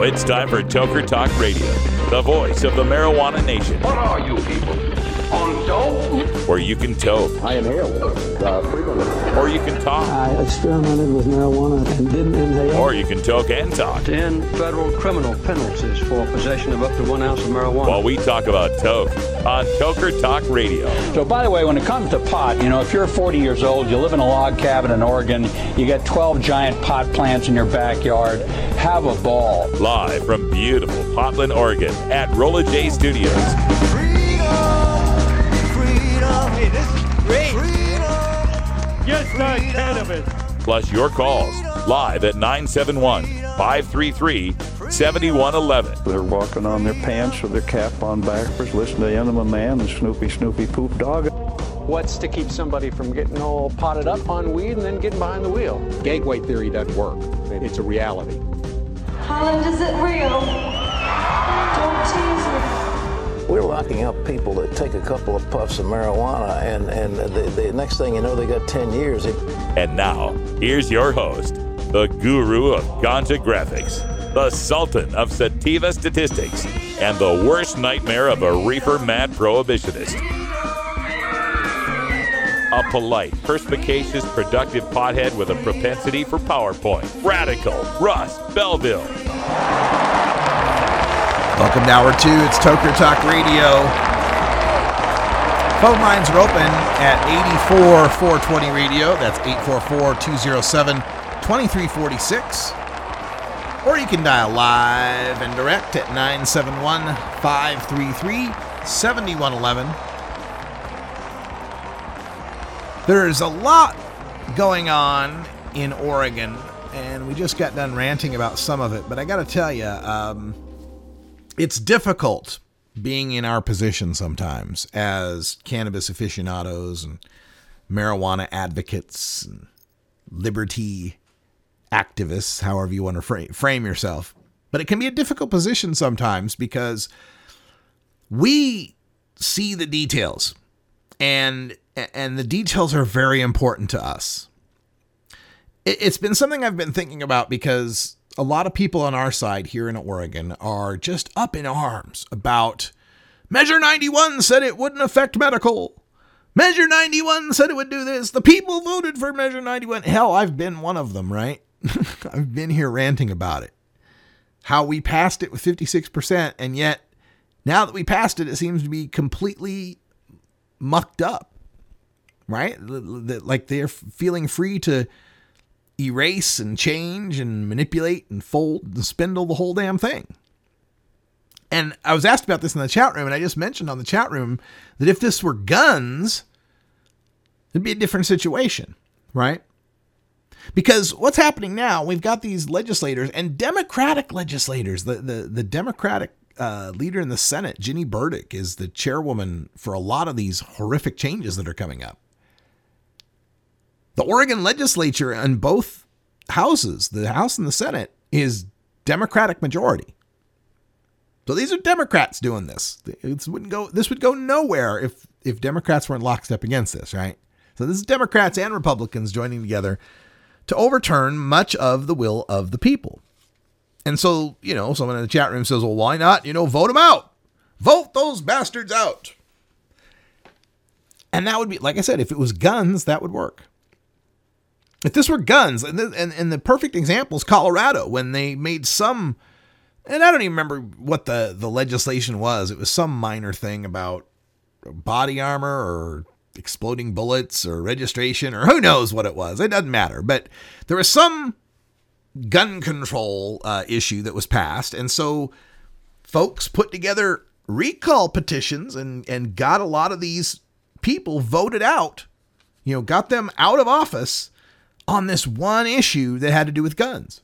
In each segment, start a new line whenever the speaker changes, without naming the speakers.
It's time for Toker Talk Radio, the voice of the marijuana nation.
What are you people? On dope?
Where you can toke.
I inhale frequently.
Or you can talk.
I experimented with marijuana and didn't inhale.
Or you can toke and talk.
10 federal criminal penalties for possession of up to 1 ounce of marijuana.
While we talk about toke on Toker Talk Radio.
So, by the way, when it comes to pot, if you're 40 years old, you live in a log cabin in Oregon, you got 12 giant pot plants in your backyard, have a ball.
Live from beautiful Portland, Oregon at Rolla J Studios.
Hey, this is great.
Just not cannabis.
Plus your calls live at 971-533-7111.
They're walking on their pants with their cap on backwards, listening to Enema Man and Snoopy Poop Dog.
What's to keep somebody from getting all potted up on weed and then getting behind the wheel? Gateway theory doesn't work. It's a reality.
Holland, is it real? Don't tease me.
We're locking up people that take a couple of puffs of marijuana, and the next thing you know, they got 10 years.
And now, here's your host, the guru of ganja graphics, the sultan of sativa statistics, and the worst nightmare of a reefer mad prohibitionist. A polite, perspicacious, productive pothead with a propensity for PowerPoint. Radical Russ Belville.
Welcome to Hour 2. It's Toker Talk Radio. Phone lines are open at 84-420 radio. That's 844-207-2346. Or you can dial live and direct at 971-533-7111. There's a lot going on in Oregon, and we just got done ranting about some of it. But I got to tell you, it's difficult being in our position sometimes as cannabis aficionados and marijuana advocates and liberty activists, however you want to frame yourself. But it can be a difficult position sometimes because we see the details, and the details are very important to us. It's been something I've been thinking about because a lot of people on our side here in Oregon are just up in arms about Measure 91 said it wouldn't affect medical. Measure 91 said it would do this. The people voted for Measure 91. Hell, I've been one of them, right? I've been here ranting about it. How we passed it with 56%, and yet now that we passed it, it seems to be completely mucked up, right? Like they're feeling free to erase and change and manipulate and fold and spindle the whole damn thing. And I was asked about this in the chat room, and I just mentioned on the chat room that if this were guns, it'd be a different situation, right? Because what's happening now, we've got these legislators and Democratic legislators. The Democratic leader in the Senate, Ginny Burdick, is the chairwoman for a lot of these horrific changes that are coming up. The Oregon legislature in both houses, the House and the Senate, is Democratic majority. So these are Democrats doing this. This would go nowhere if Democrats weren't lockstep against this, right? So this is Democrats and Republicans joining together to overturn much of the will of the people. And so, someone in the chat room says, well, why not, vote them out? Vote those bastards out. And that would be, like I said, if it was guns, that would work. If this were guns, and the perfect example is Colorado, when they made some, and I don't even remember what the legislation was. It was some minor thing about body armor or exploding bullets or registration or who knows what it was. It doesn't matter. But there was some gun control issue that was passed. And so folks put together recall petitions and got a lot of these people voted out, got them out of office on this one issue that had to do with guns.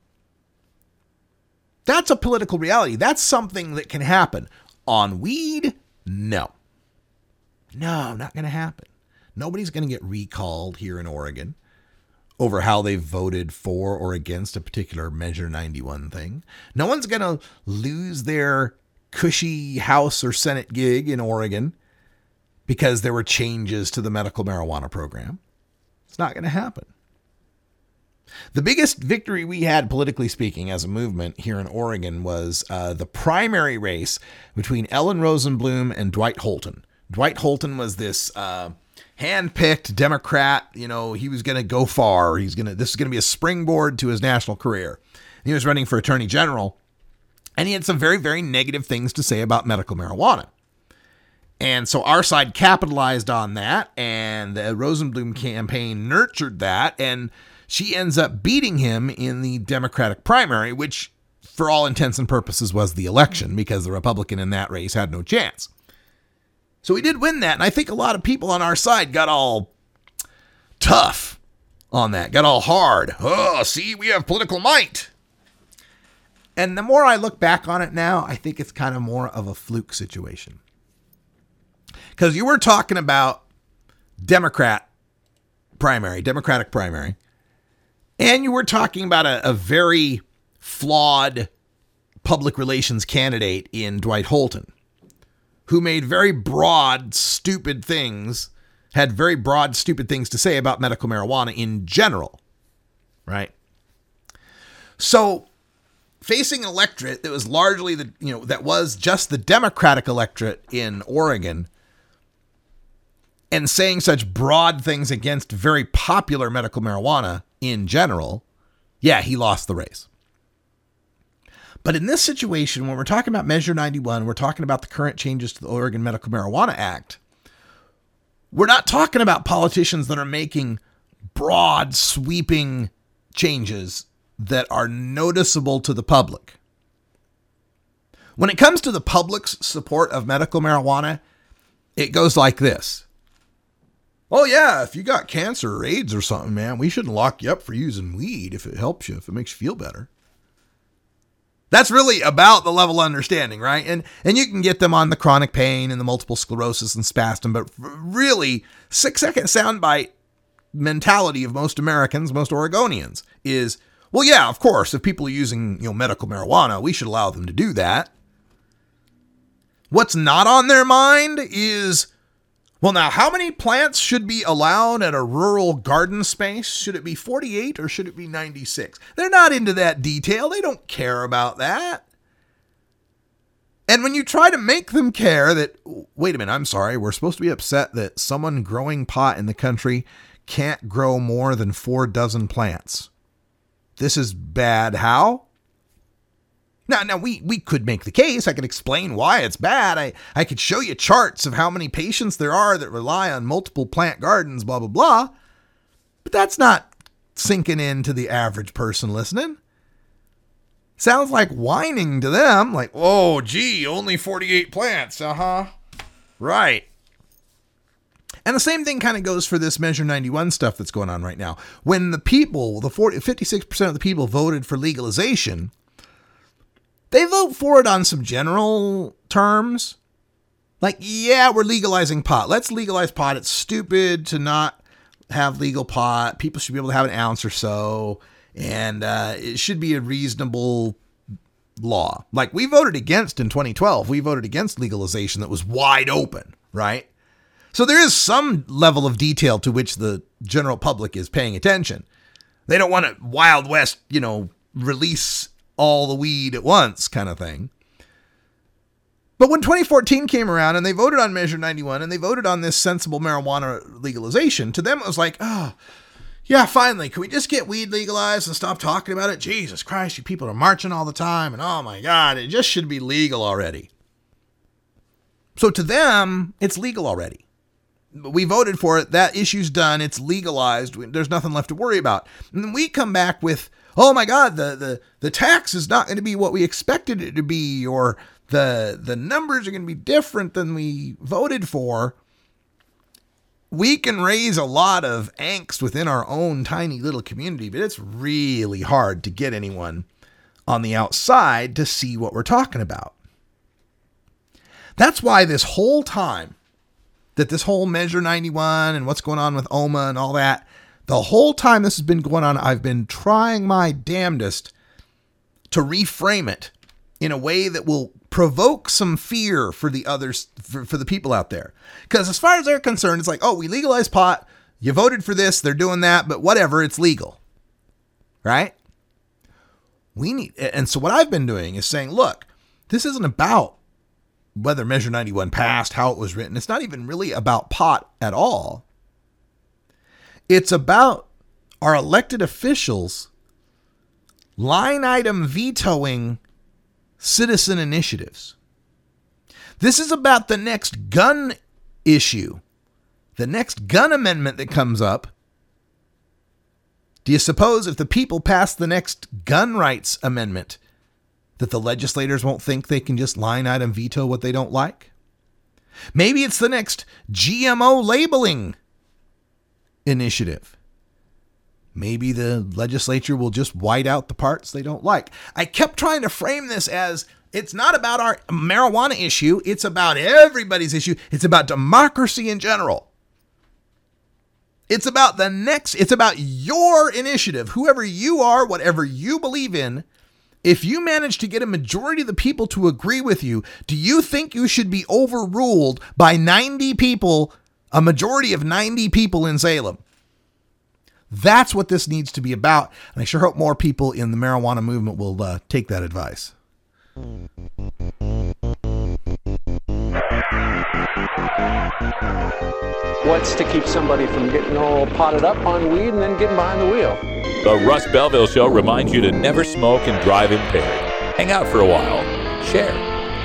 That's a political reality. That's something that can happen. On weed, no. No, not going to happen. Nobody's going to get recalled here in Oregon over how they voted for or against a particular Measure 91 thing. No one's going to lose their cushy House or Senate gig in Oregon because there were changes to the medical marijuana program. It's not going to happen. The biggest victory we had, politically speaking, as a movement here in Oregon was the primary race between Ellen Rosenblum and Dwight Holton. Dwight Holton was this hand-picked Democrat. You know, he was going to go far. This is going to be a springboard to his national career. He was running for attorney general, and he had some very, very negative things to say about medical marijuana. And so our side capitalized on that, and the Rosenblum campaign nurtured that, and she ends up beating him in the Democratic primary, which for all intents and purposes was the election, because the Republican in that race had no chance. So we did win that, and I think a lot of people on our side got all tough on that, got all hard. Oh, see, we have political might. And the more I look back on it now, I think it's kind of more of a fluke situation. Because you were talking about Democratic primary, and you were talking about a very flawed public relations candidate in Dwight Holton, who made very broad, stupid things, had very broad, stupid things to say about medical marijuana in general, right? So facing an electorate that was largely that was just the Democratic electorate in Oregon, and saying such broad things against very popular medical marijuana in general, yeah, he lost the race. But in this situation, when we're talking about Measure 91, we're talking about the current changes to the Oregon Medical Marijuana Act, we're not talking about politicians that are making broad, sweeping changes that are noticeable to the public. When it comes to the public's support of medical marijuana, it goes like this. Oh, yeah, if you got cancer or AIDS or something, man, we shouldn't lock you up for using weed if it helps you, if it makes you feel better. That's really about the level of understanding, right? And you can get them on the chronic pain and the multiple sclerosis and spasm, but really 6-second soundbite mentality of most Americans, most Oregonians is, well, yeah, of course, if people are using, medical marijuana, we should allow them to do that. What's not on their mind is, well, now, how many plants should be allowed at a rural garden space? Should it be 48 or should it be 96? They're not into that detail. They don't care about that. And when you try to make them care that, wait a minute, I'm sorry, we're supposed to be upset that someone growing pot in the country can't grow more than 4 dozen plants. This is bad. How? Now we could make the case. I could explain why it's bad. I could show you charts of how many patients there are that rely on multiple plant gardens, blah, blah, blah. But that's not sinking into the average person listening. Sounds like whining to them, like, oh, gee, only 48 plants. Right. And the same thing kind of goes for this Measure 91 stuff that's going on right now. When the people, 56% of the people voted for legalization, they vote for it on some general terms. Like, yeah, we're legalizing pot. Let's legalize pot. It's stupid to not have legal pot. People should be able to have an ounce or so. And it should be a reasonable law. Like we voted against in 2012. We voted against legalization that was wide open, right? So there is some level of detail to which the general public is paying attention. They don't want to Wild West, release all the weed at once kind of thing. But when 2014 came around and they voted on Measure 91 and they voted on this sensible marijuana legalization, to them it was like, oh, yeah, finally, can we just get weed legalized and stop talking about it? Jesus Christ, you people are marching all the time and oh my God, it just should be legal already. So to them, it's legal already. We voted for it. That issue's done. It's legalized. There's nothing left to worry about. And then we come back with, oh my God, the tax is not going to be what we expected it to be, or the numbers are going to be different than we voted for. We can raise a lot of angst within our own tiny little community, but it's really hard to get anyone on the outside to see what we're talking about. That's why this whole time that this whole Measure 91 and what's going on with OMA and all that, the whole time this has been going on, I've been trying my damnedest to reframe it in a way that will provoke some fear for the others, for the people out there. Because as far as they're concerned, it's like, oh, we legalized pot. You voted for this. They're doing that, but whatever, it's legal. right? And so what I've been doing is saying, look, this isn't about whether Measure 91 passed, how it was written. It's not even really about pot at all. It's about our elected officials line item vetoing citizen initiatives. This is about the next gun issue, the next gun amendment that comes up. Do you suppose if the people pass the next gun rights amendment that the legislators won't think they can just line item veto what they don't like? Maybe it's the next GMO labeling initiative. Maybe the legislature will just white out the parts they don't like. I kept trying to frame this as it's not about our marijuana issue. It's about everybody's issue. It's about democracy in general. It's about it's about your initiative, whoever you are, whatever you believe in. If you manage to get a majority of the people to agree with you, do you think you should be overruled by 90 people, a majority of 90 people in Salem? That's what this needs to be about. And I sure hope more people in the marijuana movement will take that advice.
What's to keep somebody from getting all potted up on weed and then getting behind the wheel?
The Russ Belville Show reminds you to never smoke and drive impaired. Hang out for a while. Share.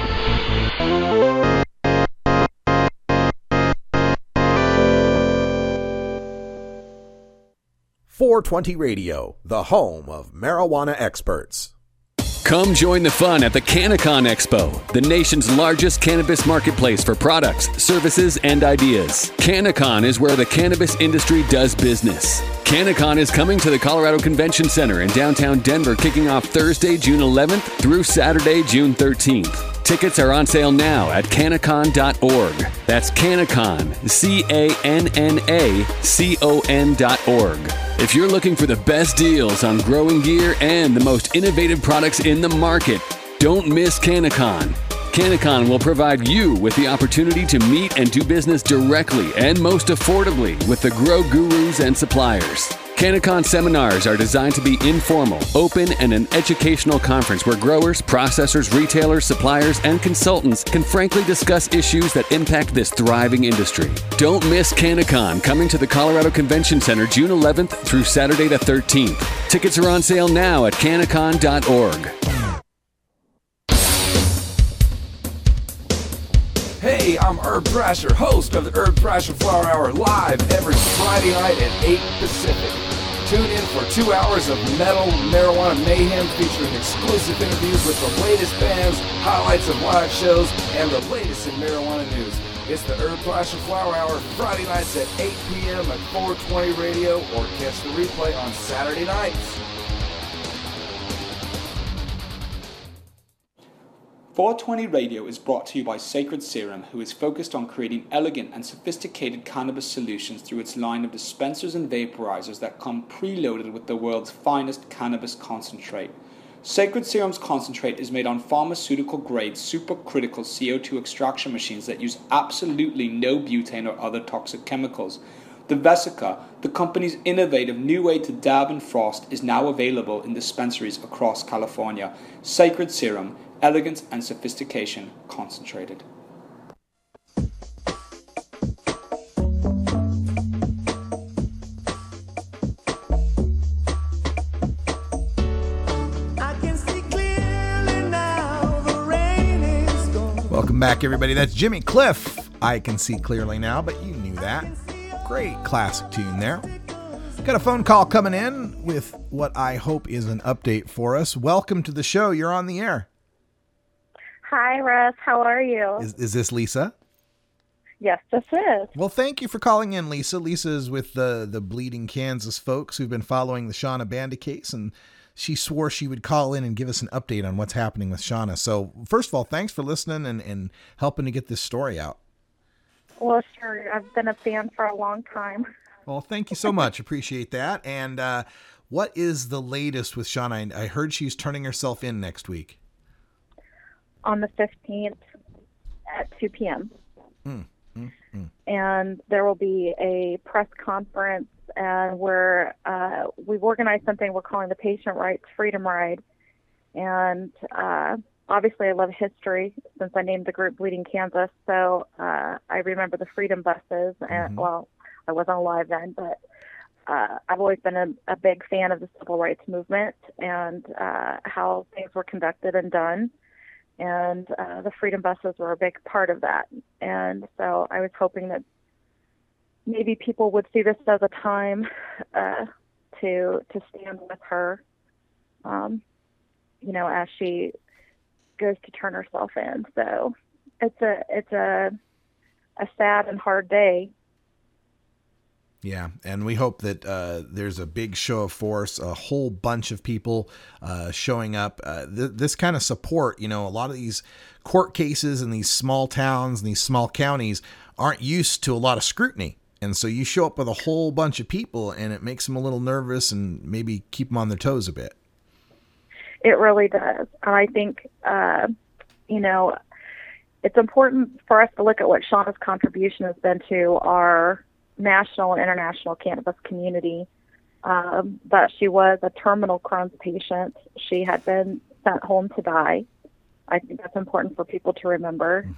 .420 Radio, the home of marijuana experts.
Come join the fun at the CannaCon Expo, the nation's largest cannabis marketplace for products, services, and ideas. CannaCon is where the cannabis industry does business. CannaCon is coming to the Colorado Convention Center in downtown Denver, kicking off Thursday, June 11th through Saturday, June 13th. Tickets are on sale now at cannacon.org. That's CannaCon, CANNACON.org. If you're looking for the best deals on growing gear and the most innovative products in the market, don't miss CannaCon. CannaCon will provide you with the opportunity to meet and do business directly and most affordably with the grow gurus and suppliers. CannaCon seminars are designed to be informal, open, and an educational conference where growers, processors, retailers, suppliers, and consultants can frankly discuss issues that impact this thriving industry. Don't miss CannaCon coming to the Colorado Convention Center June 11th through Saturday the 13th. Tickets are on sale now at cannacon.org.
Hey, I'm Herb Thrasher, host of the Herb Thrasher Flower Hour, live every Friday night at 8 Pacific. Tune in for 2 hours of metal marijuana mayhem featuring exclusive interviews with the latest bands, highlights of live shows, and the latest in marijuana news. It's the Herb Thrasher Flower Hour, Friday nights at 8 p.m. at 420 Radio, or catch the replay on Saturday nights.
420 Radio is brought to you by Sacred Serum, who is focused on creating elegant and sophisticated cannabis solutions through its line of dispensers and vaporizers that come preloaded with the world's finest cannabis concentrate. Sacred Serum's concentrate is made on pharmaceutical-grade supercritical CO2 extraction machines that use absolutely no butane or other toxic chemicals. The Vesica, the company's innovative new way to dab and frost, is now available in dispensaries across California. Sacred Serum, elegance and sophistication concentrated.
Welcome back, everybody. That's Jimmy Cliff. I Can See Clearly Now, but you knew that. Great classic tune there. Got a phone call coming in with what I hope is an update for us. Welcome to the show. You're on the air.
Hi, Russ. How are you?
Is this Lisa?
Yes, this is.
Well, thank you for calling in, Lisa. Lisa is with the Bleeding Kansas folks who've been following the Shauna Banda case, and she swore she would call in and give us an update on what's happening with Shauna. So, first of all, thanks for listening and helping to get this story out.
Well, sure. I've been a fan for a long time.
Well, thank you so much. Appreciate that. And what is the latest with Shauna? I heard she's turning herself in next week.
On the 15th at 2 p.m. And there will be a press conference, and we've organized something we're calling the Patient Rights Freedom Ride. And obviously I love history since I named the group Bleeding Kansas. So I remember the freedom buses. And well, I wasn't alive then, but I've always been a big fan of the civil rights movement and how things were conducted and done. And the freedom buses were a big part of that. And so I was hoping that maybe people would see this as a time to stand with her, as she goes to turn herself in. So it's a sad and hard day.
Yeah, and we hope that there's a big show of force, a whole bunch of people showing up. This kind of support, a lot of these court cases in these small towns and these small counties aren't used to a lot of scrutiny. And so you show up with a whole bunch of people and it makes them a little nervous and maybe keep them on their toes a bit.
It really does. And I think, it's important for us to look at what Shauna's contribution has been to our national and international cannabis community. That she was a terminal Crohn's patient. She had been sent home to die. I think that's important for people to remember.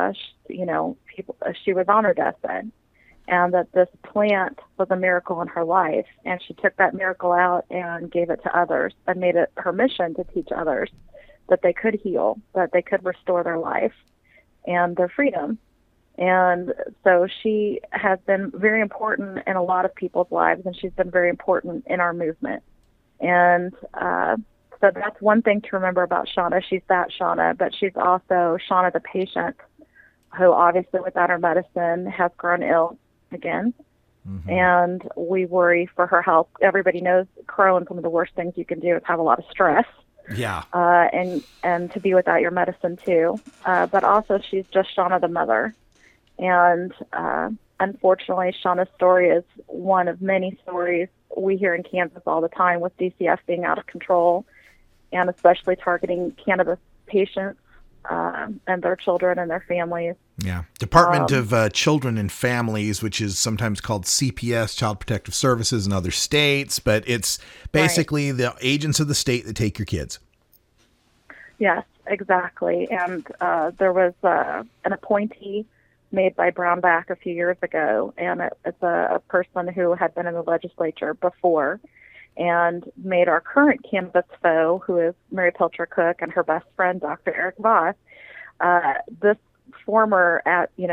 She was on her deathbed, and that this plant was a miracle in her life. And she took that miracle out and gave it to others and made it her mission to teach others that they could heal, that they could restore their life and their freedom. And so she has been very important in a lot of people's lives, and she's been very important in our movement. And so that's one thing to remember about Shauna. She's that Shauna, but she's also Shauna the patient, who obviously without her medicine has grown ill again. And we worry for her health. Everybody knows Crohn's, one of the worst things you can do is have a lot of stress.
Yeah.
And to be without your medicine too. But also she's just Shauna the mother. And unfortunately, Shauna's story is one of many stories we hear in Kansas all the time, with DCF being out of control and especially targeting cannabis patients and their children and their families.
Yeah. Department of Children and Families, which is sometimes called CPS, Child Protective Services in other states, but it's basically the agents of the state that take your kids.
Yes, exactly. And there was an appointee made by Brownback a few years ago, and it's a person who had been in the legislature before and made our current cannabis foe, who is Mary Pilcher Cook, and her best friend, Dr. Eric Voss. This former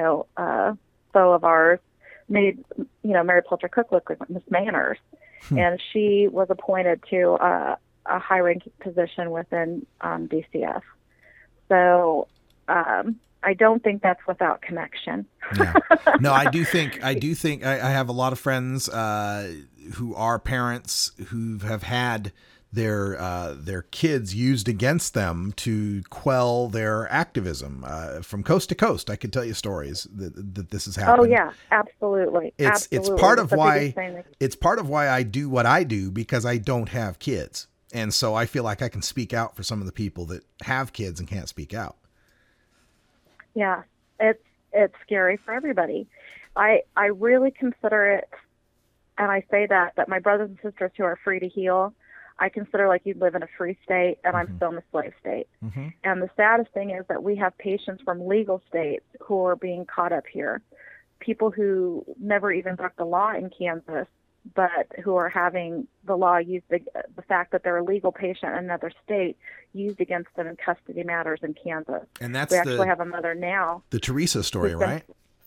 foe of ours made, Mary Pilcher Cook look like Miss Manners. And she was appointed to a high-ranking position within DCF. So, I don't think that's without connection.
Yeah. No, I do think I have a lot of friends who are parents who have had their kids used against them to quell their activism from coast to coast. I could tell you stories that this has happened.
Oh yeah, absolutely.
It's part of why I do what I do, because I don't have kids. And so I feel like I can speak out for some of the people that have kids and can't speak out.
Yeah, it's scary for everybody. I really consider it, and I say that my brothers and sisters who are free to heal, I consider like you live in a free state, and I'm still in a slave state. And the saddest thing is that we have patients from legal states who are being caught up here, people who never even broke the law in Kansas, but who are having the law used, the fact that they're a legal patient in another state, used against them in custody matters in Kansas.
And that's
we actually have a mother now.
The Teresa story, right?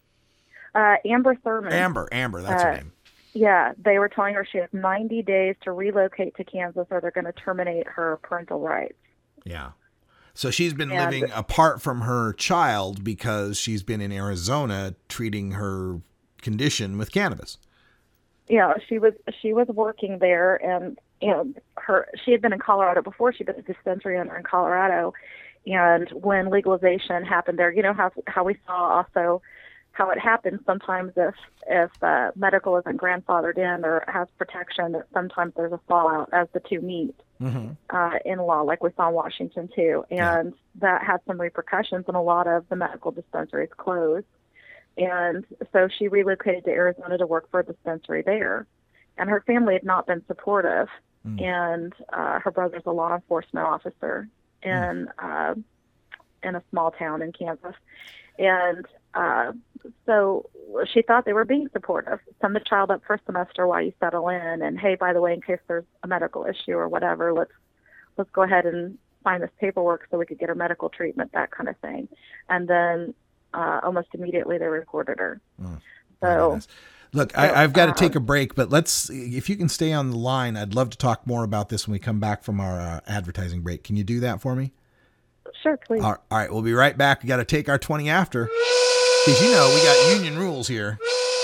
Amber Thurman.
Amber, that's her name.
Yeah, they were telling her she has 90 days to relocate to Kansas, or they're going to terminate her parental rights.
Yeah. So she's been living apart from her child because she's been in Arizona treating her condition with cannabis.
Yeah, she was working there, and she had been in Colorado before. She'd been a dispensary owner in Colorado, and when legalization happened there, how we saw also how it happens sometimes if medical isn't grandfathered in or has protection, that sometimes there's a fallout as the two meet in law, like we saw in Washington too, and that had some repercussions, and a lot of the medical dispensaries closed. And so she relocated to Arizona to work for a dispensary there. And her family had not been supportive. And her brother's a law enforcement officer in a small town in Kansas. And so she thought they were being supportive. Send the child up for a semester while you settle in. And, hey, by the way, in case there's a medical issue or whatever, let's go ahead and sign this paperwork so we could get her medical treatment, that kind of thing. And then almost immediately they reported her. So,
look, I've got to take a break, but if you can stay on the line, I'd love to talk more about this when we come back from our advertising break. Can you do that for me?
Sure, please.
All right, we'll be right back. We got to take our 20 after, because we got union rules here.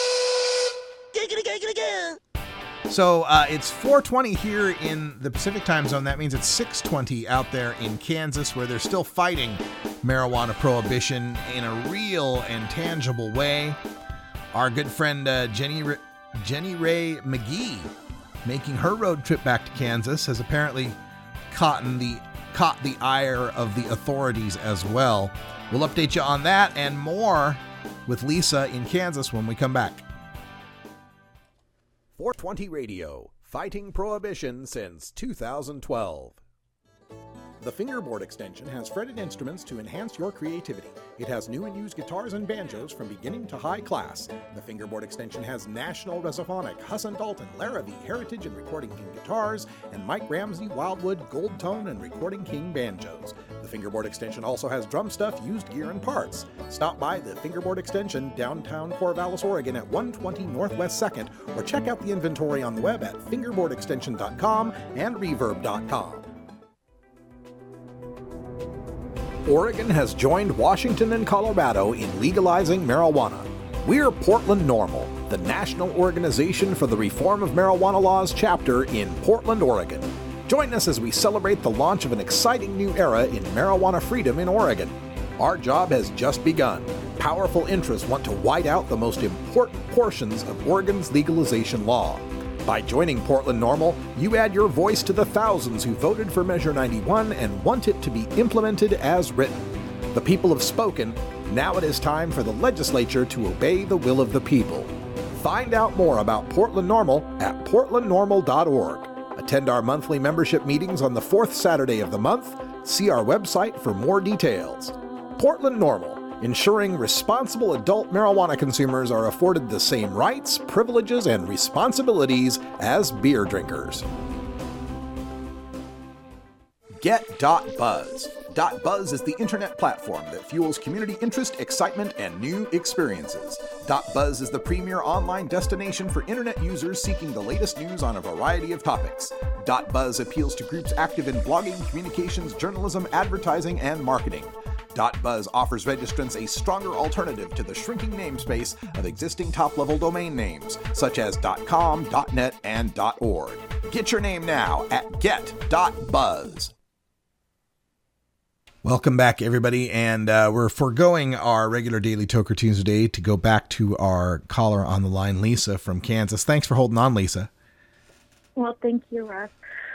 So it's 4:20 here in the Pacific time zone. That means it's 6:20 out there in Kansas, where they're still fighting marijuana prohibition in a real and tangible way. Our good friend Jenny Ray McGee, making her road trip back to Kansas, has apparently caught the ire of the authorities as well. We'll update you on that and more with Lisa in Kansas when we come back.
420 Radio, fighting prohibition since 2012. The Fingerboard Extension has fretted instruments to enhance your creativity. It has new and used guitars and banjos from beginning to high class. The Fingerboard Extension has National Resophonic, Huss & Dalton, Larrabee, Heritage and Recording King guitars, and Mike Ramsey, Wildwood, Gold Tone, and Recording King banjos. The Fingerboard Extension also has drum stuff, used gear, and parts. Stop by the Fingerboard Extension, downtown Corvallis, Oregon at 120 Northwest 2nd, or check out the inventory on the web at fingerboardextension.com and reverb.com. Oregon has joined Washington and Colorado in legalizing marijuana. We're Portland NORML, the national organization for the reform of marijuana laws chapter in Portland, Oregon. Join us as we celebrate the launch of an exciting new era in marijuana freedom in Oregon. Our job has just begun. Powerful interests want to white out the most important portions of Oregon's legalization law. By joining Portland NORML, you add your voice to the thousands who voted for Measure 91 and want it to be implemented as written. The people have spoken. Now it is time for the legislature to obey the will of the people. Find out more about Portland NORML at portlandnormal.org. Attend our monthly membership meetings on the fourth Saturday of the month. See our website for more details. Portland NORML, ensuring responsible adult marijuana consumers are afforded the same rights, privileges, and responsibilities as beer drinkers. Get.Buzz. .Buzz is the internet platform that fuels community interest, excitement, and new experiences. .Buzz is the premier online destination for internet users seeking the latest news on a variety of topics. .Buzz appeals to groups active in blogging, communications, journalism, advertising, and marketing. .Buzz offers registrants a stronger alternative to the shrinking namespace of existing top-level domain names, such as .com, .net, and .org. Get your name now at get.buzz.
Welcome back, everybody, and we're foregoing our regular Daily Toker Tuesday to go back to our caller on the line, Lisa from Kansas. Thanks for holding on, Lisa.
Well, thank you, Russ.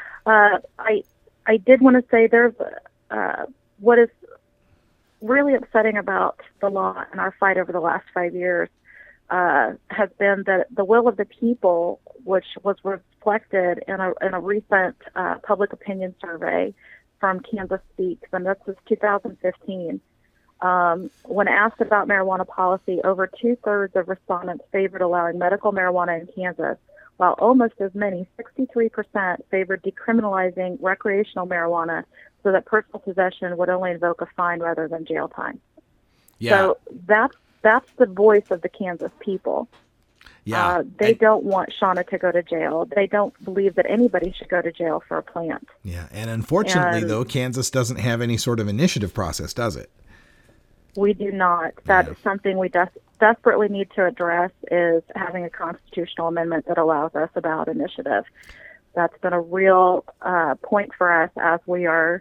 I did want to say there's what is really upsetting about the law and our fight over the last 5 years has been that the will of the people, which was reflected in a recent public opinion survey from Kansas Speaks, and this was 2015. When asked about marijuana policy, over 2/3 of respondents favored allowing medical marijuana in Kansas, while almost as many, 63%, favored decriminalizing recreational marijuana so that personal possession would only invoke a fine rather than jail time.
Yeah.
So that's the voice of the Kansas people.
Yeah.
They don't want Shauna to go to jail. They don't believe that anybody should go to jail for a plant.
Yeah, and unfortunately, though, Kansas doesn't have any sort of initiative process, does it?
We do not. That's something we desperately need to address, is having a constitutional amendment that allows us a ballot initiative. That's been a real point for us as we are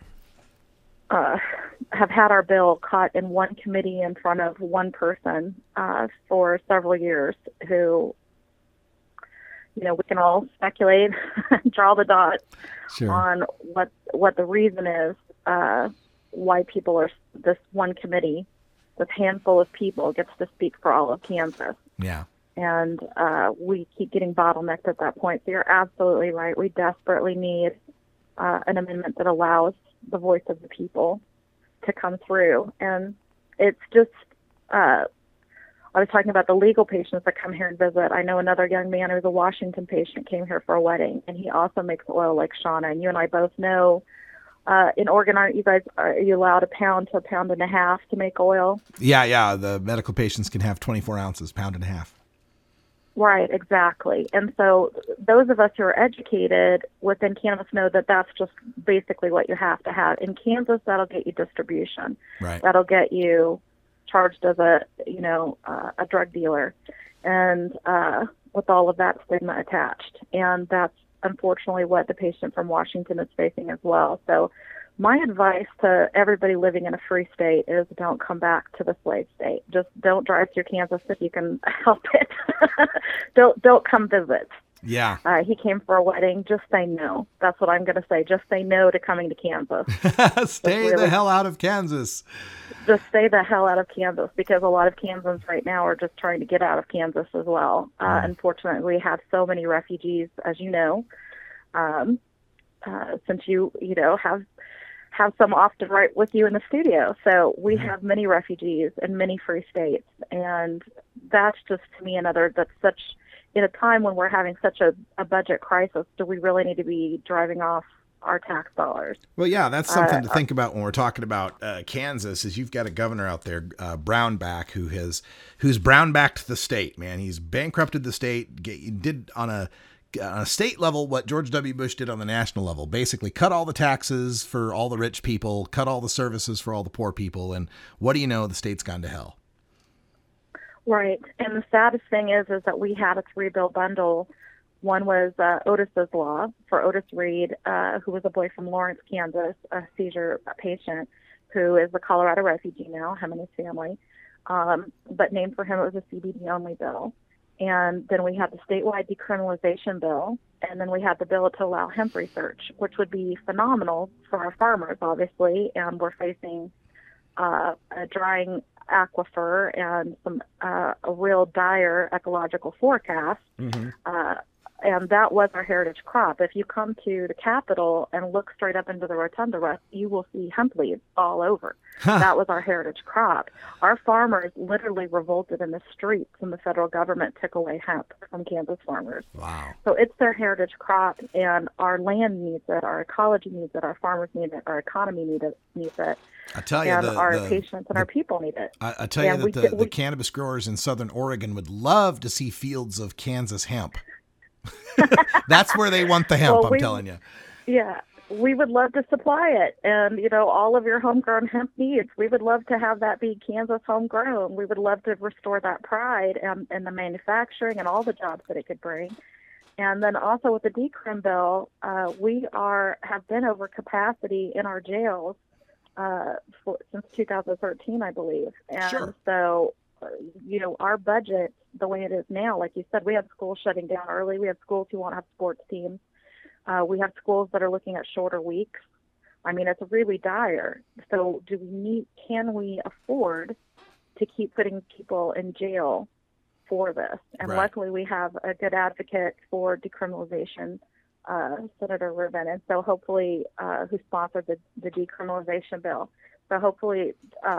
have had our bill caught in one committee in front of one person for several years who, we can all speculate and draw the dots on what the reason is why people are, this one committee this handful of people gets to speak for all of Kansas.
Yeah.
And we keep getting bottlenecked at that point. So you're absolutely right. We desperately need an amendment that allows the voice of the people to come through. And it's just, I was talking about the legal patients that come here and visit. I know another young man who's a Washington patient came here for a wedding, and he also makes oil like Shauna. And you and I both know in Oregon, are you allowed a pound to a pound and a half to make oil?
Yeah. The medical patients can have 24 ounces, pound and a half.
Right, exactly. And so those of us who are educated within cannabis know that that's just basically what you have to have. In Kansas, that'll get you distribution.
Right.
That'll get you charged as a drug dealer, and with all of that stigma attached. And that's unfortunately what the patient from Washington is facing as well. So my advice to everybody living in a free state is don't come back to the slave state. Just don't drive through Kansas if you can help it. Don't come visit.
Yeah.
He came for a wedding. Just say no. That's what I'm going to say. Just say no to coming to Kansas.
Stay the hell out of Kansas.
Just stay the hell out of Kansas, because a lot of Kansans right now are just trying to get out of Kansas as well. Unfortunately, we have so many refugees, as you know, since you have some often right with you in the studio. So we have many refugees in many free states. And that's just, to me, that's such, in a time when we're having such a budget crisis, do we really need to be driving off our tax dollars?
Well, yeah, that's something to think about when we're talking about Kansas, is you've got a governor out there, Brownback, who's Brownbacked the state, man. He's bankrupted the state, did on a state level what George W. Bush did on the national level, basically cut all the taxes for all the rich people, cut all the services for all the poor people. And what do you know? The state's gone to hell.
Right. And the saddest thing is that we had a 3-bill bundle. One was Otis's Law for Otis Reed, who was a boy from Lawrence, Kansas, a seizure patient who is a Colorado refugee now, him and his family. But named for him, it was a CBD-only bill. And then we had the statewide decriminalization bill, and then we had the bill to allow hemp research, which would be phenomenal for our farmers, obviously. And we're facing a drying aquifer and a real dire ecological forecast. Mm-hmm. And that was our heritage crop. If you come to the Capitol and look straight up into the rotunda, you will see hemp leaves all over. That was our heritage crop. Our farmers literally revolted in the streets when the federal government took away hemp from Kansas farmers.
Wow.
So it's their heritage crop, and our land needs it, our ecology needs it, our farmers need it, our economy needs it.
I tell you,
and our patients and our people need it.
I tell you that the cannabis growers in Southern Oregon would love to see fields of Kansas hemp. That's where they want the hemp, I'm telling you.
Yeah, we would love to supply it. And, all of your homegrown hemp needs, we would love to have that be Kansas homegrown. We would love to restore that pride and the manufacturing and all the jobs that it could bring. And then also with the decrim bill, we have been over capacity in our jails since 2013, I believe. And
sure.
So, our budget, the way it is now, like you said, we have schools shutting down early. We have schools who won't have sports teams. We have schools that are looking at shorter weeks. I mean, it's really dire. So can we afford to keep putting people in jail for this? And
right.
Luckily we have a good advocate for decriminalization, Senator Rubin, and so hopefully who sponsored the decriminalization bill. So hopefully,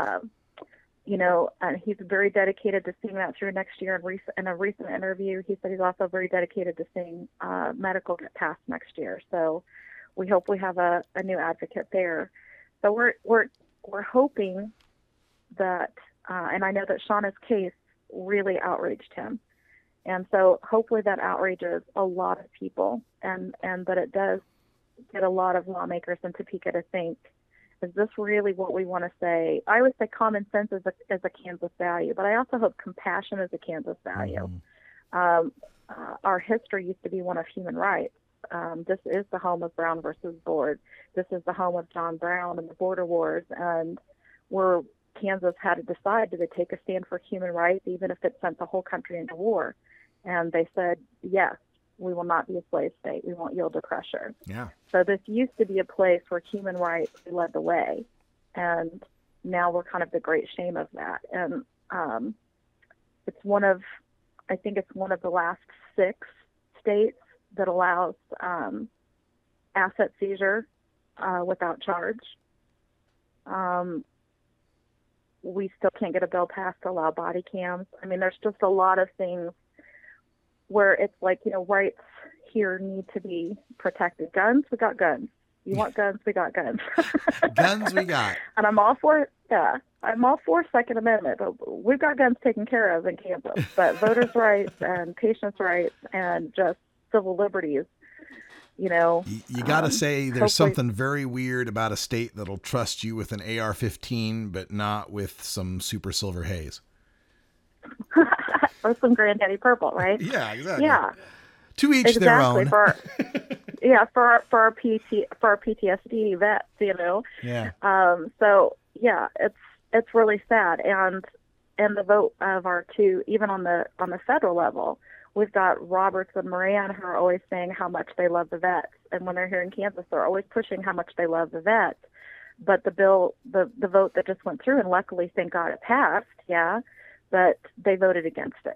he's very dedicated to seeing that through next year. In a recent interview, he said he's also very dedicated to seeing medical get passed next year. So we hope we have a new advocate there. So we're hoping that, and I know that Shauna's case really outraged him. And so hopefully that outrages a lot of people, and that it does get a lot of lawmakers in Topeka to think, is this really what we want to say? I would say common sense is a Kansas value, but I also hope compassion is a Kansas value. Mm-hmm. Our history used to be one of human rights. This is the home of Brown versus Board. This is the home of John Brown and the border wars, and where Kansas had to decide, do they take a stand for human rights, even if it sent the whole country into war? And they said, yes, we will not be a slave state. We won't yield to pressure.
Yeah.
So this used to be a place where human rights led the way. And now we're kind of the great shame of that. And I think it's one of the last 6 states that allows asset seizure without charge. We still can't get a bill passed to allow body cams. I mean, there's just a lot of things where it's like, rights here need to be protected. Guns, we got guns. You want guns, we got guns.
Guns, we got.
And I'm all for Second Amendment, but we've got guns taken care of in Kansas. But voters' rights and patients' rights and just civil liberties,
You got to say there's something very weird about a state that'll trust you with an AR-15, but not with some Super Silver Haze.
Or some Granddaddy Purple, right?
Yeah, exactly.
Yeah.
To each their own.
For our PTSD vets,
Yeah.
So yeah, it's really sad, and the vote of our 2, even on the federal level, we've got Roberts and Moran who are always saying how much they love the vets, and when they're here in Kansas, they're always pushing how much they love the vets. But the bill, the vote that just went through, and luckily, thank God, it passed. Yeah, but they voted against it.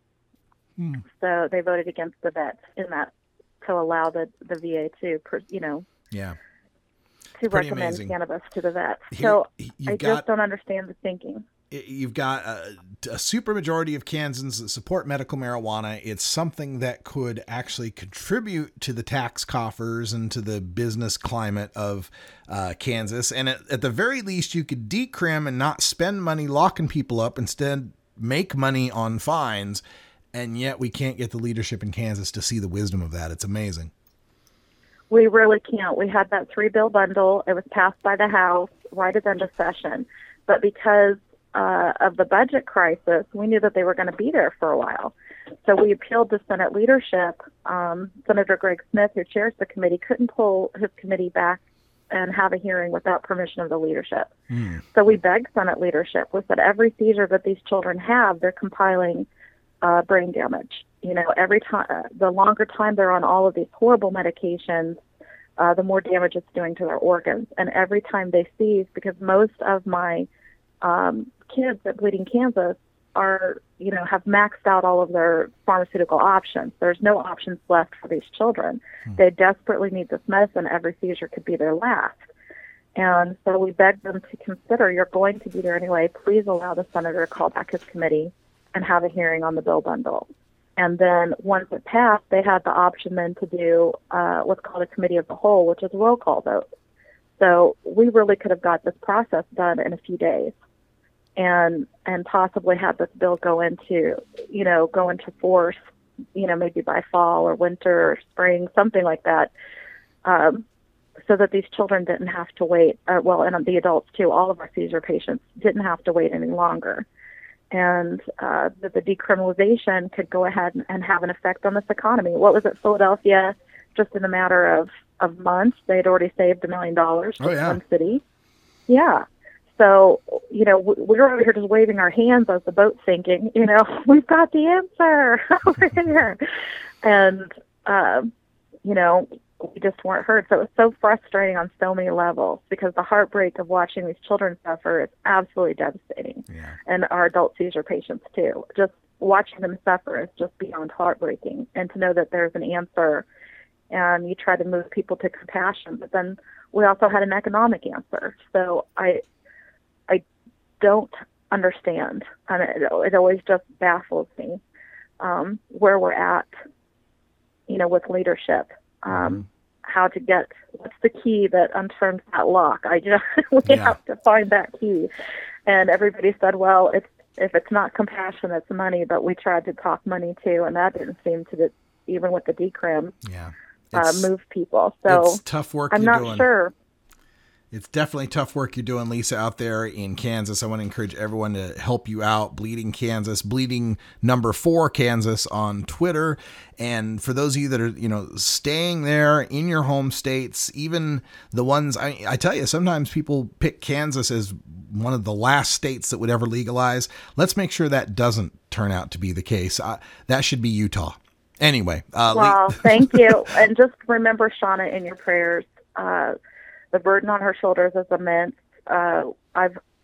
So they voted against the vets in that to allow the VA to,
yeah,
to
pretty
recommend
amazing.
Cannabis to the vets.
Here,
So just don't understand the thinking.
You've got a supermajority of Kansans that support medical marijuana. It's something that could actually contribute to the tax coffers and to the business climate of Kansas. And at the very least, you could decrim and not spend money locking people up, instead make money on fines. And yet we can't get the leadership in Kansas to see the wisdom of that. It's amazing.
We really can't. We had that 3-bill bundle. It was passed by the House right at the end of session. But because of the budget crisis, we knew that they were going to be there for a while. So we appealed to Senate leadership. Senator Greg Smith, who chairs the committee, couldn't pull his committee back and have a hearing without permission of the leadership. So we begged Senate leadership. We said every seizure that these children have, they're compiling brain damage. Every time, the longer time they're on all of these horrible medications, the more damage it's doing to their organs. And every time they seize, because most of my kids at Bleeding Kansas have maxed out all of their pharmaceutical options. There's no options left for these children. They desperately need this medicine. Every seizure could be their last. And so we begged them to consider, you're going to be there anyway, please allow the senator to call back his committee and have a hearing on the bill bundle. And then once it passed, they had the option then to do what's called a committee of the whole, which is a roll call vote. So we really could have got this process done in a few days and possibly have this bill go into force, maybe by fall or winter or spring, something like that, so that these children didn't have to wait, and the adults too, all of our seizure patients didn't have to wait any longer. And that the decriminalization could go ahead and have an effect on this economy. What was it, Philadelphia, just in a matter of months, they had already saved $1 million just one city. Yeah. So, we're over here just waving our hands as the boat's sinking. We've got the answer over here. And, we just weren't heard. So it was so frustrating on so many levels because the heartbreak of watching these children suffer is absolutely devastating. Yeah. And our adult seizure patients too. Just watching them suffer is just beyond heartbreaking. And to know that there's an answer and you try to move people to compassion, but then we also had an economic answer. So I don't understand. And it always just baffles me where we're at, with leadership. How to get, what's the key that unturns that lock? We have to find that key. And everybody said, well, if it's not compassion, it's money, but we tried to talk money too, and that didn't seem to, even with the decrim, move people. So
it's tough work
I'm
you're
not
doing.
sure.
It's definitely tough work you're doing, Lisa, out there in Kansas. I want to encourage everyone to help you out. Bleeding Kansas, Bleeding #4 Kansas on Twitter. And for those of you that are, staying there in your home states, even the ones, I tell you, sometimes people pick Kansas as one of the last states that would ever legalize. Let's make sure that doesn't turn out to be the case. That should be Utah. Anyway.
Thank you. And just remember Shauna in your prayers. The burden on her shoulders is immense. I've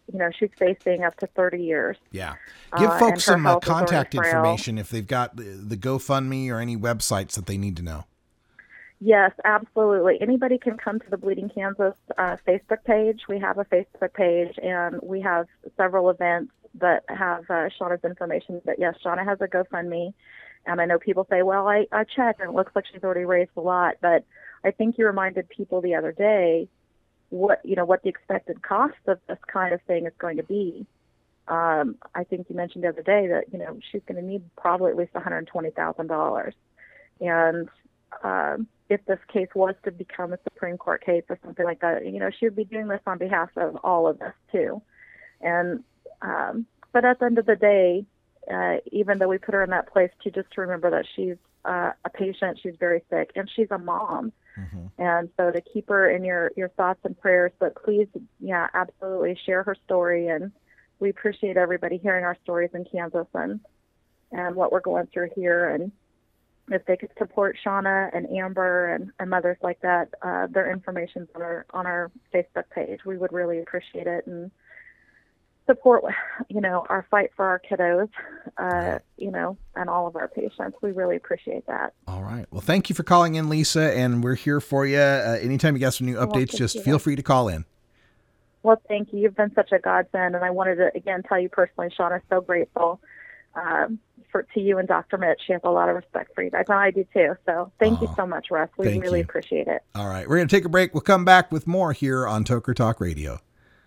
she's facing up to 30 years.
Yeah. Give folks some contact
frail.
information if they've got the GoFundMe or any websites that they need to know.
Yes, absolutely. Anybody can come to the Bleeding Kansas Facebook page. We have a Facebook page, and we have several events that have Shauna's information. But yes, Shauna has a GoFundMe, and I know people say, well, I checked, and it looks like she's already raised a lot. But I think you reminded people the other day what the expected cost of this kind of thing is going to be. I think you mentioned the other day that, she's going to need probably at least $120,000. And if this case was to become a Supreme Court case or something like that, she would be doing this on behalf of all of us too. And, but at the end of the day, even though we put her in that place to remember that she's a patient, she's very sick, and she's a mom. Mm-hmm. And so to keep her in your thoughts and prayers, but please, absolutely share her story. And we appreciate everybody hearing our stories in Kansas and what we're going through here. And if they could support Shauna and Amber and mothers like that, their information's on our Facebook page. We would really appreciate it and support, our fight for our kiddos, and all of our patients. We really appreciate that.
All right. Well, thank you for calling in, Lisa, and we're here for you. Anytime you got some new updates, just feel free to call in.
Well, thank you. You've been such a godsend, and I wanted to, again, tell you personally, Shauna's so grateful to you and Dr. Mitch. She has a lot of respect for you guys, and I do too. So thank you so much, Russ. We really appreciate it.
All right. We're going to take a break. We'll come back with more here on Toker Talk Radio.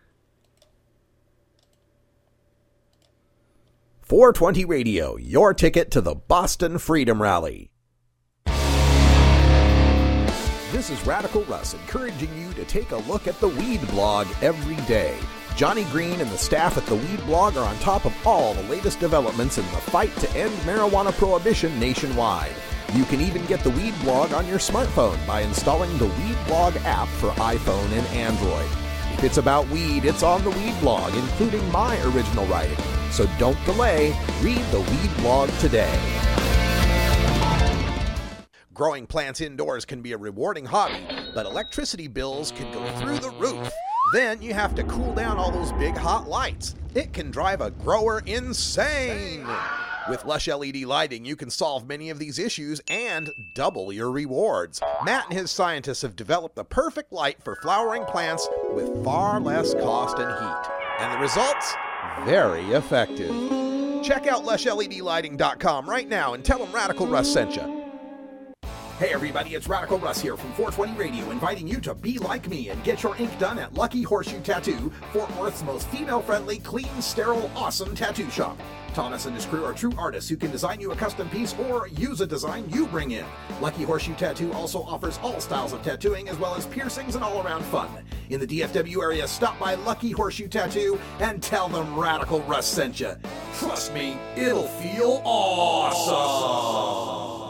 420 Radio, your ticket to the Boston Freedom Rally. This is Radical Russ encouraging you to take a look at the Weed Blog every day. Johnny Green and the staff at the Weed Blog are on top of all the latest developments in the fight to end marijuana prohibition nationwide. You can even get the Weed Blog on your smartphone by installing the Weed Blog app for iPhone and Android. If it's about weed, it's on the Weed Blog, including my original writing. So don't delay. Read the Weed Blog today. Growing plants indoors can be a rewarding hobby, but electricity bills can go through the roof. Then you have to cool down all those big hot lights. It can drive a grower insane. With Lush LED lighting, you can solve many of these issues and double your rewards. Matt and his scientists have developed the perfect light for flowering plants with far less cost and heat. And the results? Very effective. Check out LushLEDlighting.com right now and tell them Radical Russ sent you. Hey everybody, it's Radical Russ here from 420 Radio, inviting you to be like me and get your ink done at Lucky Horseshoe Tattoo, Fort Worth's most female-friendly, clean, sterile, awesome tattoo shop. Thomas and his crew are true artists who can design you a custom piece or use a design you bring in. Lucky Horseshoe Tattoo also offers all styles of tattooing as well as piercings and all-around fun. In the DFW area, stop by Lucky Horseshoe Tattoo and tell them Radical Russ sent you. Trust me, it'll feel awesome.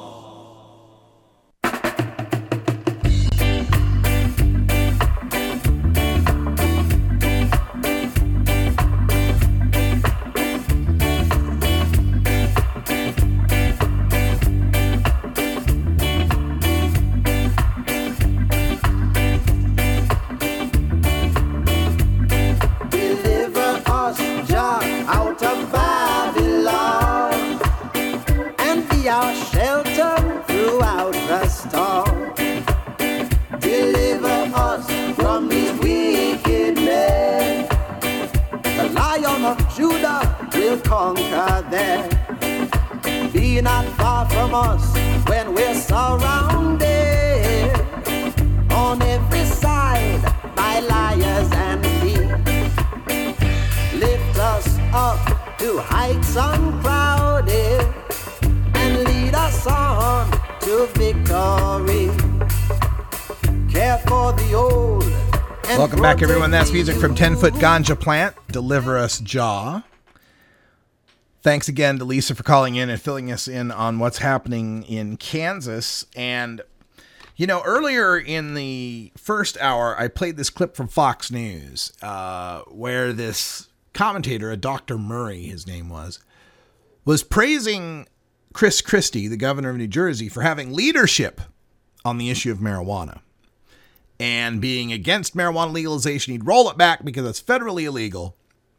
Judah will conquer there. Be not far from us when we're surrounded on every side by liars and thieves. Lift us up to heights uncrowded and lead us on to victory. Care for the old.
Welcome back, everyone. That's music from 10-Foot Ganja Plant, Deliver Us Jah. Thanks again to Lisa for calling in and filling us in on what's happening in Kansas. And, earlier in the first hour, I played this clip from Fox News where this commentator, a Dr. Murray, his name was praising Chris Christie, the governor of New Jersey, for having leadership on the issue of marijuana. And being against marijuana legalization, he'd roll it back because it's federally illegal.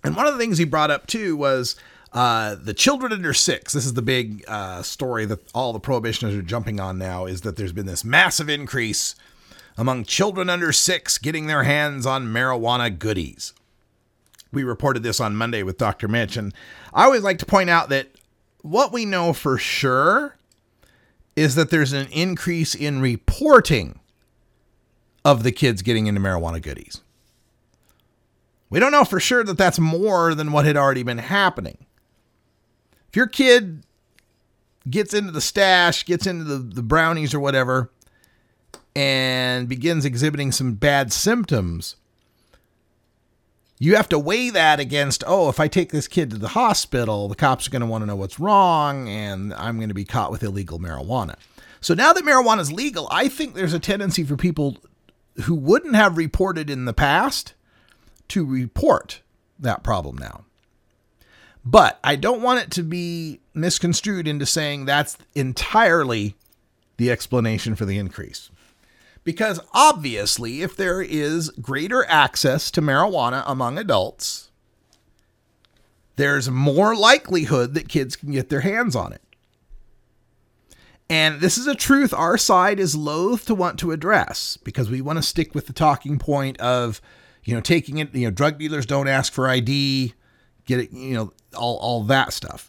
And one of the things he brought up too was the children under 6. This is the big story that all the prohibitionists are jumping on now, is that there's been this massive increase among children under 6 getting their hands on marijuana goodies. We reported this on Monday with Dr. Mitch, and I always like to point out that what we know for sure is that there's an increase in reporting of the kids getting into marijuana goodies. We don't know for sure that that's more than what had already been happening. If your kid gets into the stash, gets into the brownies or whatever, and begins exhibiting some bad symptoms, you have to weigh that against, if I take this kid to the hospital, the cops are going to want to know what's wrong, and I'm going to be caught with illegal marijuana. So now that marijuana is legal, I think there's a tendency for people who wouldn't have reported in the past to report that problem now. But I don't want it to be misconstrued into saying that's entirely the explanation for the increase. Because obviously, if there is greater access to marijuana among adults, there's more likelihood that kids can get their hands on it. And this is a truth our side is loath to want to address, because we want to stick with the talking point of, taking it, drug dealers don't ask for ID, get it, all that stuff.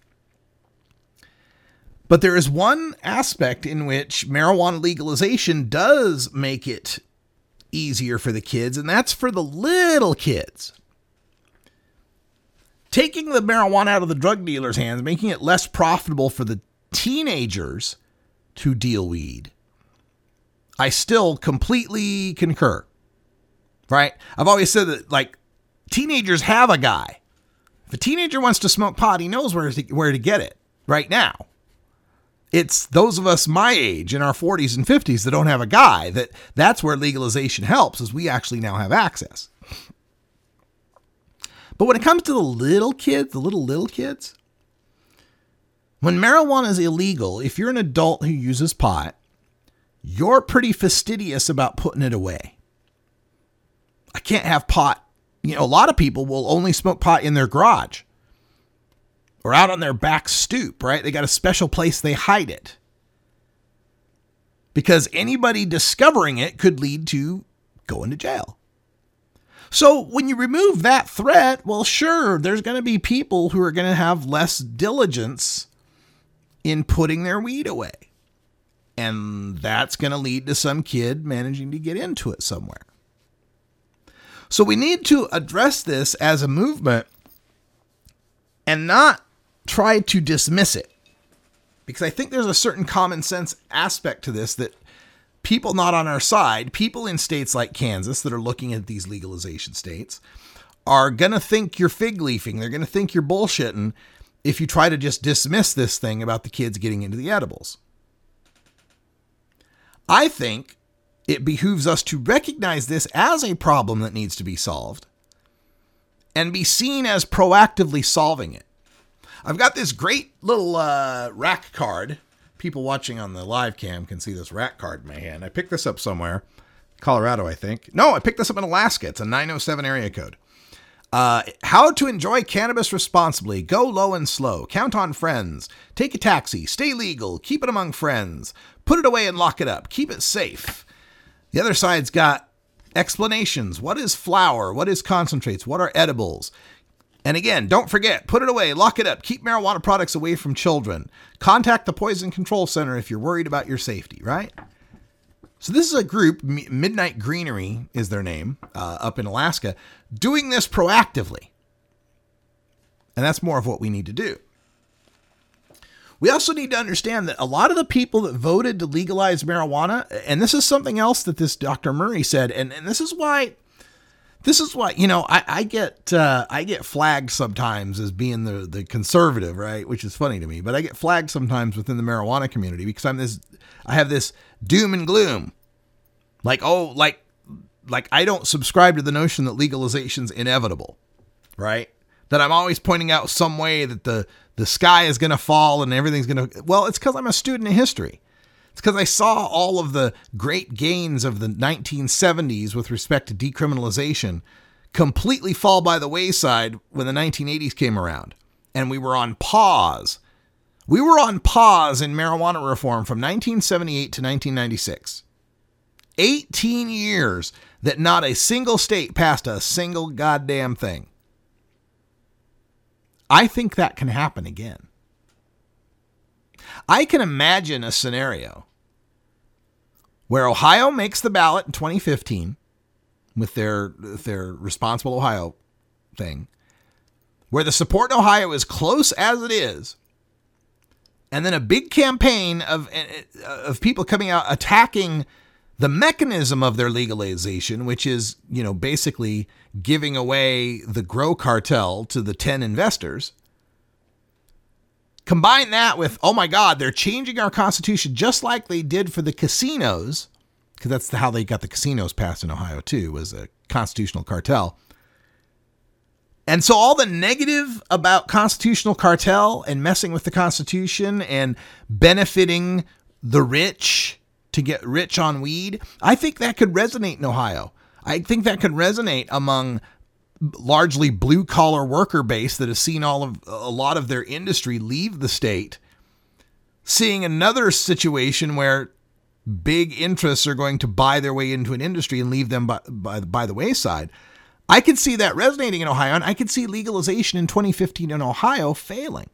But there is one aspect in which marijuana legalization does make it easier for the kids, and that's for the little kids. Taking the marijuana out of the drug dealers' hands, making it less profitable for the teenagers to deal weed, I still completely concur. Right? I've always said that, teenagers have a guy. If a teenager wants to smoke pot, he knows where to get it right now. It's those of us my age in our 40s and 50s that don't have a guy. That's where legalization helps, is we actually now have access. But when it comes to the little kids, when marijuana is illegal, if you're an adult who uses pot, you're pretty fastidious about putting it away. I can't have pot. A lot of people will only smoke pot in their garage or out on their back stoop, right? They got a special place they hide it, because anybody discovering it could lead to going to jail. So when you remove that threat, well, sure, there's going to be people who are going to have less diligence in putting their weed away. And that's going to lead to some kid managing to get into it somewhere. So we need to address this as a movement and not try to dismiss it. Because I think there's a certain common sense aspect to this that people not on our side, people in states like Kansas that are looking at these legalization states, are going to think you're fig leafing. They're going to think you're bullshitting if you try to just dismiss this thing about the kids getting into the edibles. I think it behooves us to recognize this as a problem that needs to be solved and be seen as proactively solving it. I've got this great little rack card. People watching on the live cam can see this rack card in my hand. I picked this up somewhere. Colorado, I think. No, I picked this up in Alaska. It's a 907 area code. How to enjoy cannabis responsibly. Go low and slow. Count on friends. Take a taxi. Stay legal. Keep it among friends. Put it away and lock it up. Keep it safe. The other side's got explanations. What is flour? What is concentrates? What are edibles? And again, don't forget, put it away, lock it up, keep marijuana products away from children. Contact the Poison Control Center if you're worried about your safety, right? So this is a group, Midnight Greenery is their name, up in Alaska, doing this proactively. And that's more of what we need to do. We also need to understand that a lot of the people that voted to legalize marijuana, and this is something else that this Dr. Murray said, and this is why, I get flagged sometimes as being the conservative, right? Which is funny to me, but I get flagged sometimes within the marijuana community because I have this doom and gloom. Like I don't subscribe to the notion that legalization's inevitable, right? That I'm always pointing out some way that the sky is going to fall and everything's going to, well, it's because I'm a student of history. It's because I saw all of the great gains of the 1970s with respect to decriminalization completely fall by the wayside when the 1980s came around and we were on pause. We were on pause in marijuana reform from 1978 to 1996. 18 years that not a single state passed a single goddamn thing. I think that can happen again. I can imagine a scenario where Ohio makes the ballot in 2015 with their Responsible Ohio thing, where the support in Ohio is close as it is, and then a big campaign of people coming out attacking the mechanism of their legalization, which is, basically giving away the grow cartel to the 10 investors. Combine that with, oh my God, they're changing our constitution just like they did for the casinos, because that's how they got the casinos passed in Ohio too, was a constitutional cartel. And so all the negative about constitutional cartel and messing with the Constitution and benefiting the rich to get rich on weed, I think that could resonate in Ohio. I think that could resonate among largely blue collar worker base that has seen a lot of their industry leave the state, seeing another situation where big interests are going to buy their way into an industry and leave them by the wayside. I could see that resonating in Ohio, and I could see legalization in 2015 in Ohio failing.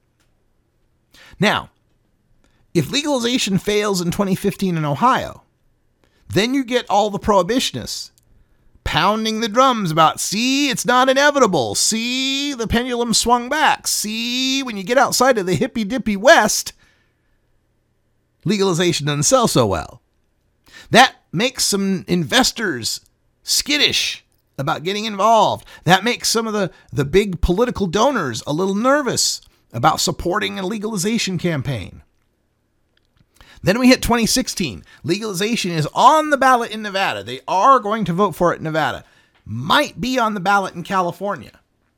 Now, if legalization fails in 2015 in Ohio, then you get all the prohibitionists pounding the drums about, see, it's not inevitable. See, the pendulum swung back. See, when you get outside of the hippy-dippy West, legalization doesn't sell so well. That makes some investors skittish about getting involved. That makes some of the big political donors a little nervous about supporting a legalization campaign. Then we hit 2016. Legalization is on the ballot in Nevada. They are going to vote for it in Nevada. Might be on the ballot in California.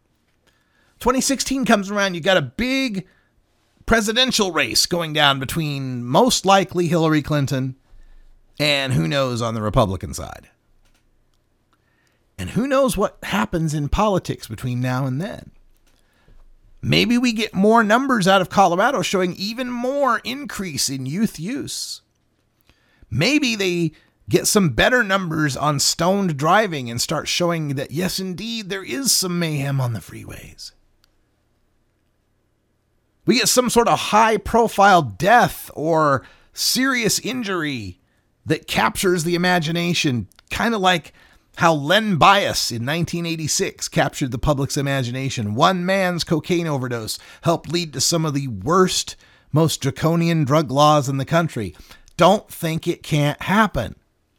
2016 comes around. You got a big presidential race going down between most likely Hillary Clinton and who knows on the Republican side. And who knows what happens in politics between now and then. Maybe we get more numbers out of Colorado showing even more increase in youth use. Maybe they get some better numbers on stoned driving and start showing that, yes, indeed, there is some mayhem on the freeways. We get some sort of high-profile death or serious injury that captures the imagination, kind of like how Len Bias in 1986 captured the public's imagination. One man's cocaine overdose helped lead to some of the worst, most draconian drug laws in the country. Don't think it can't happen.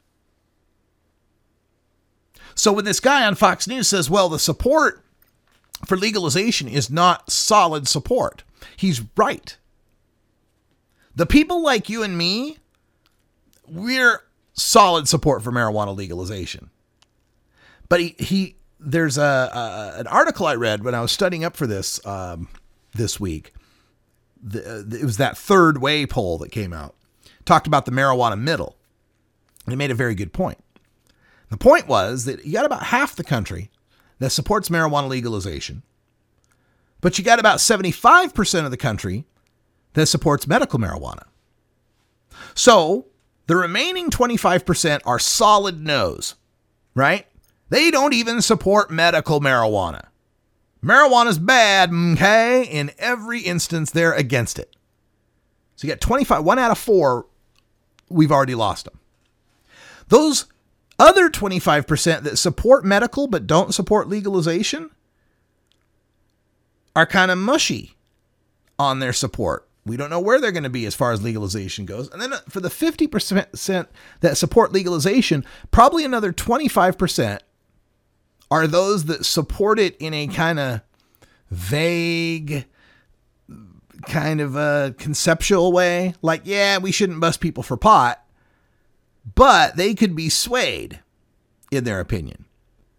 So when this guy on Fox News says, well, the support for legalization is not solid support, he's right. The people like you and me, we're solid support for marijuana legalization. But there's an article I read when I was studying up for this week. It was that Third Way poll that came out. Talked about the marijuana middle. And it made a very good point. The point was that you got about half the country that supports marijuana legalization, but you got about 75% of the country that supports medical marijuana. So the remaining 25% are solid no's, right? They don't even support medical marijuana. Marijuana's bad, okay? In every instance, they're against it. So you got 25, 1 out of 4, we've already lost them. Those other 25% that support medical but don't support legalization are kind of mushy on their support. We don't know where they're going to be as far as legalization goes. And then for the 50% that support legalization, probably another 25% are those that support it in a kind of vague, kind of a conceptual way. Like, yeah, we shouldn't bust people for pot, but they could be swayed in their opinion.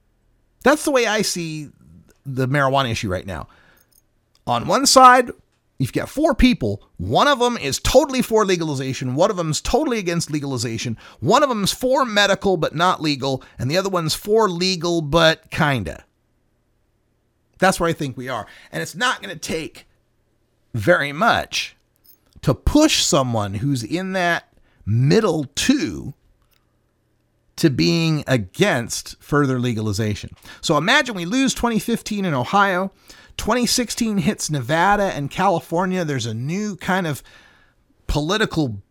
That's the way I see the marijuana issue right now. On one side, You've got 4 people. One of them is totally for legalization. One of them's totally against legalization. One of them's for medical but not legal. And the other one's for legal but kinda. That's where I think we are. And it's not going to take very much to push someone who's in that middle two to being against further legalization. So imagine we lose 2015 in Ohio. 2016 hits Nevada and California. There's a new kind of political,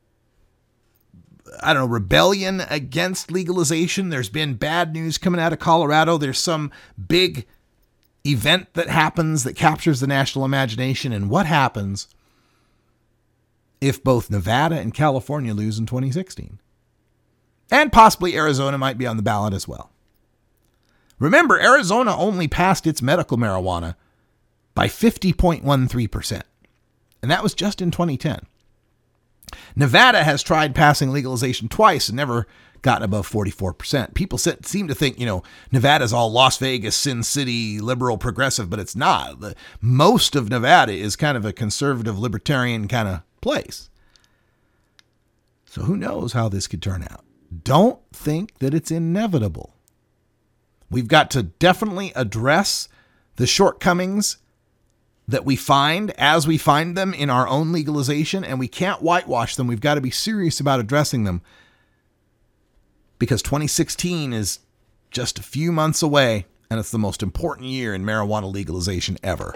rebellion against legalization. There's been bad news coming out of Colorado. There's some big event that happens that captures the national imagination. And what happens if both Nevada and California lose in 2016? And possibly Arizona might be on the ballot as well. Remember, Arizona only passed its medical marijuana by 50.13%. And that was just in 2010. Nevada has tried passing legalization twice and never gotten above 44%. People seem to think, Nevada's all Las Vegas, Sin City, liberal, progressive, but it's not. Most of Nevada is kind of a conservative, libertarian kind of place. So who knows how this could turn out? Don't think that it's inevitable. We've got to definitely address the shortcomings that we find as we find them in our own legalization, and we can't whitewash them. We've got to be serious about addressing them, because 2016 is just a few months away, and it's the most important year in marijuana legalization ever.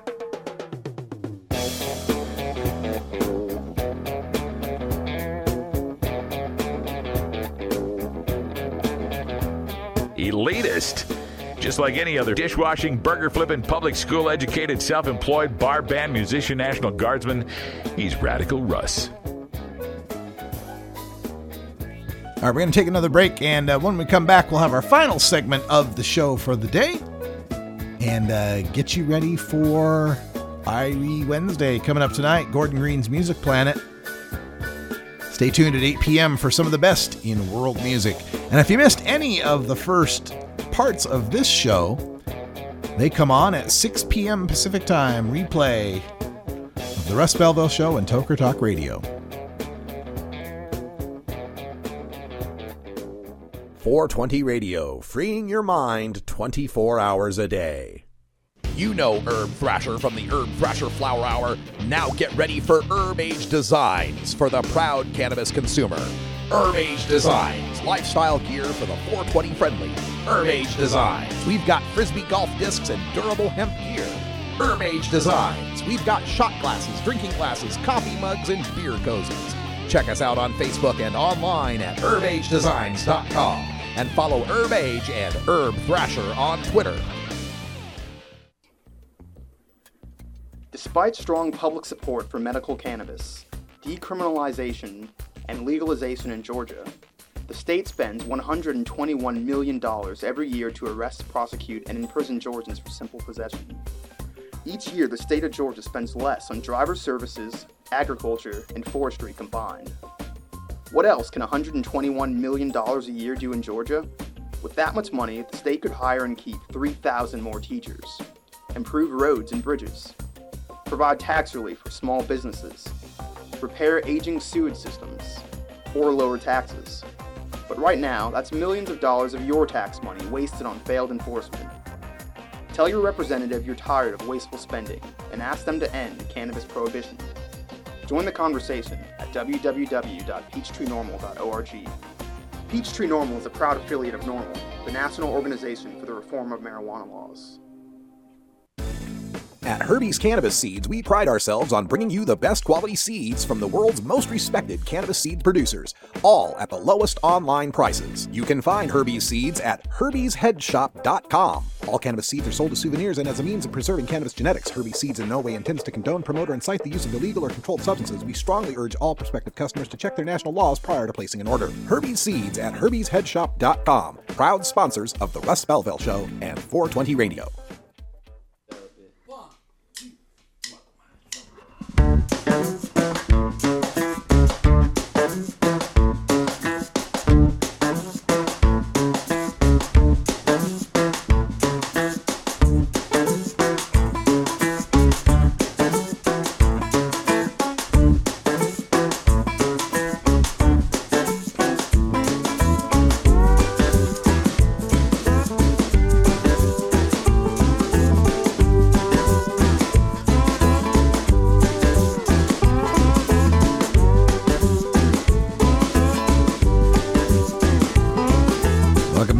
Elitist. Just like any other dishwashing, burger-flipping, public school-educated, self-employed, bar band musician, National Guardsman, he's Radical Russ.
All right, we're going to take another break, and when we come back, we'll have our final segment of the show for the day and get you ready for IE Wednesday coming up tonight, Gordon Green's Music Planet. Stay tuned at 8 p.m. for some of the best in world music. And if you missed any of the first parts of this show, they come on at 6 p.m. Pacific Time, replay of the Russ Belville Show and Toker Talk Radio.
420 Radio, freeing your mind 24 hours a day.
You know Herb Thrasher from the Herb Thrasher Flower Hour. Now get ready for Herb Age Designs for the proud cannabis consumer. Herb Age Designs, lifestyle gear for the 420 friendly. Herb Age Designs, we've got Frisbee golf discs and durable hemp gear. Herb Age Designs, we've got shot glasses, drinking glasses, coffee mugs, and beer cozies. Check us out on Facebook and online at herbagedesigns.com. And follow Herb Age and Herb Thrasher on Twitter.
Despite strong public support for medical cannabis, decriminalization, and legalization in Georgia, the state spends $121 million every year to arrest, prosecute, and imprison Georgians for simple possession. Each year, the state of Georgia spends less on driver services, agriculture, and forestry combined. What else can $121 million a year do in Georgia? With that much money, the state could hire and keep 3,000 more teachers, improve roads and bridges, provide tax relief for small businesses, repair aging sewage systems, or lower taxes. But right now, that's millions of dollars of your tax money wasted on failed enforcement. Tell your representative you're tired of wasteful spending and ask them to end cannabis prohibition. Join the conversation at www.peachtreenormal.org. Peachtree Normal is a proud affiliate of NORML, the National Organization for the Reform of Marijuana Laws.
At Herbie's Cannabis Seeds, we pride ourselves on bringing you the best quality seeds from the world's most respected cannabis seed producers, all at the lowest online prices. You can find Herbie's seeds at herbiesheadshop.com. All cannabis seeds are sold as souvenirs and as a means of preserving cannabis genetics. Herbie's Seeds in no way intends to condone, promote, or incite the use of illegal or controlled substances. We strongly urge all prospective customers to check their national laws prior to placing an order. Herbie's Seeds at herbiesheadshop.com. Proud sponsors of the Russ Belville Show and 420 Radio.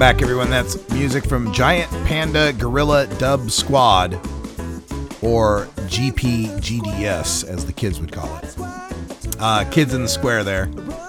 back, everyone. That's music from Giant Panda Gorilla Dub Squad, or GPGDS, as the kids would call it. Kids in the Square there.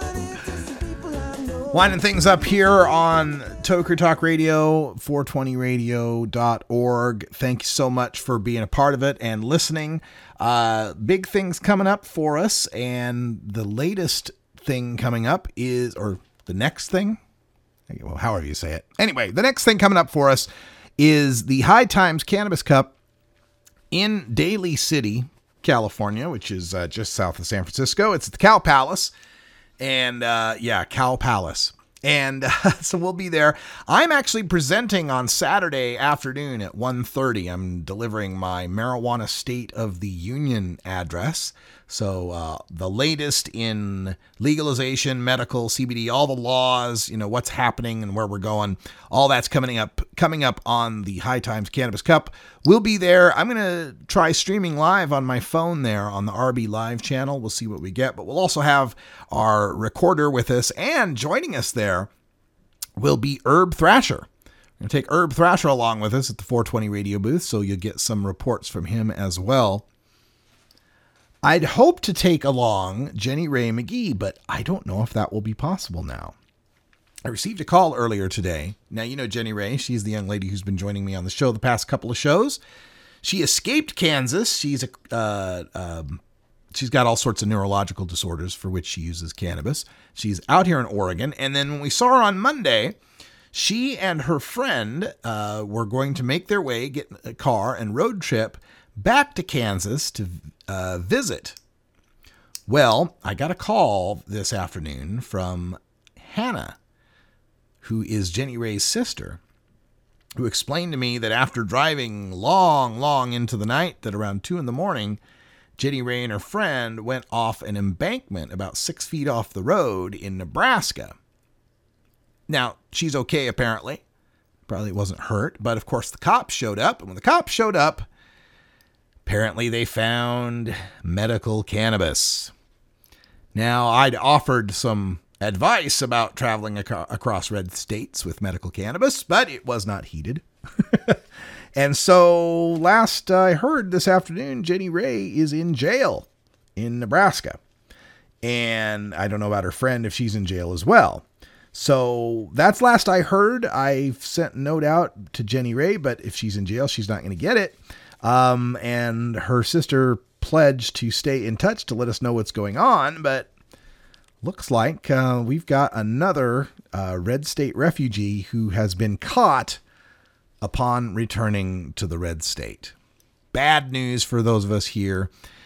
Winding things up here on Toker Talk Radio, 420radio.org. Thank you so much for being a part of it and listening. Big things coming up for us, and the latest thing coming up is, or the next thing, well, however you say it. Anyway, the next thing coming up for us is the High Times Cannabis Cup in Daly City, California, which is just south of San Francisco. It's at the Cow Palace. And Cow Palace. And so we'll be there. I'm actually presenting on Saturday afternoon at 1:30. I'm delivering my Marijuana State of the Union address. So the latest in legalization, medical, CBD, all the laws, what's happening and where we're going, all that's coming up on the High Times Cannabis Cup. We'll be there. I'm going to try streaming live on my phone there on the RB Live channel. We'll see what we get, but we'll also have our recorder with us, and joining us there will be Herb Thrasher. We're going to take Herb Thrasher along with us at the 420 radio booth, so you'll get some reports from him as well. I'd hope to take along Jenny Ray McGee, but I don't know if that will be possible now. I received a call earlier today. Now, you know Jenny Ray. She's the young lady who's been joining me on the show the past couple of shows. She escaped Kansas. She's got all sorts of neurological disorders for which she uses cannabis. She's out here in Oregon. And then when we saw her on Monday, she and her friend were going to make their way, get in a car and road trip back to Kansas to visit. Well, I got a call this afternoon from Hannah, who is Jenny Ray's sister, who explained to me that after driving long into the night, that around 2 a.m, Jenny Ray and her friend went off an embankment about 6 feet off the road in Nebraska. Now, she's okay, apparently. Probably wasn't hurt, but of course the cops showed up, and when the cops showed up, apparently they found medical cannabis. Now, I'd offered some advice about traveling across red states with medical cannabis, but it was not heeded. And so last I heard this afternoon, Jenny Ray is in jail in Nebraska. And I don't know about her friend if she's in jail as well. So that's last I heard. I've sent a note out to Jenny Ray, but if she's in jail, she's not going to get it. And her sister pledged to stay in touch to let us know what's going on, but looks like we've got another red state refugee who has been caught upon returning to the red state. Bad news for those of us here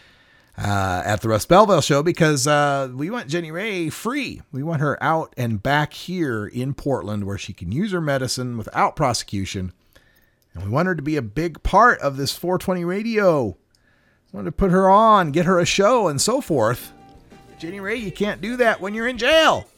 at the Russ Belville Show, because we want Jenny Ray free. We want her out and back here in Portland where she can use her medicine without prosecution. And we want her to be a big part of this 420 radio. We want to put her on, get her a show, and so forth. Jenny Ray, you can't do that when you're in jail.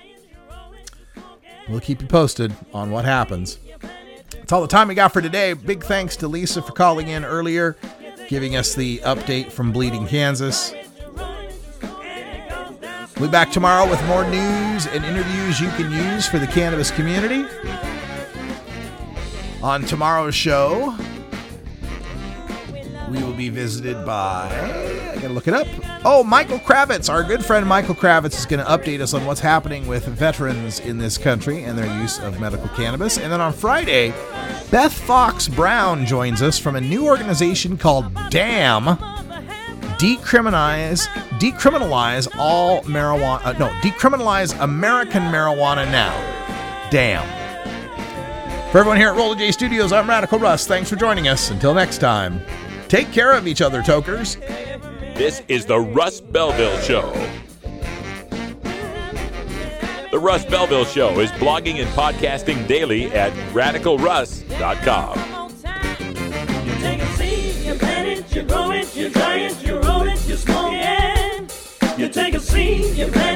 We'll keep you posted on what happens. That's all the time we got for today. Big thanks to Lisa for calling in earlier, giving us the update from Bleeding, Kansas. We'll be back tomorrow with more news and interviews you can use for the cannabis community. On tomorrow's show, we will be visited by, I gotta look it up. Oh, Michael Kravitz. Our good friend Michael Kravitz is going to update us on what's happening with veterans in this country and their use of medical cannabis. And then on Friday, Beth Fox Brown joins us from a new organization called DAM. Decriminalize all marijuana. Decriminalize American marijuana now. DAM. For everyone here at Roller J Studios, I'm Radical Russ. Thanks for joining us. Until next time, take care of each other, tokers.
This is the Russ Belville Show. The Russ Belville Show is blogging and podcasting daily at radicalruss.com.
You take a seed, you plant it, you grow it, you dry it, you roll it, you smoke it. You take a seed, you plant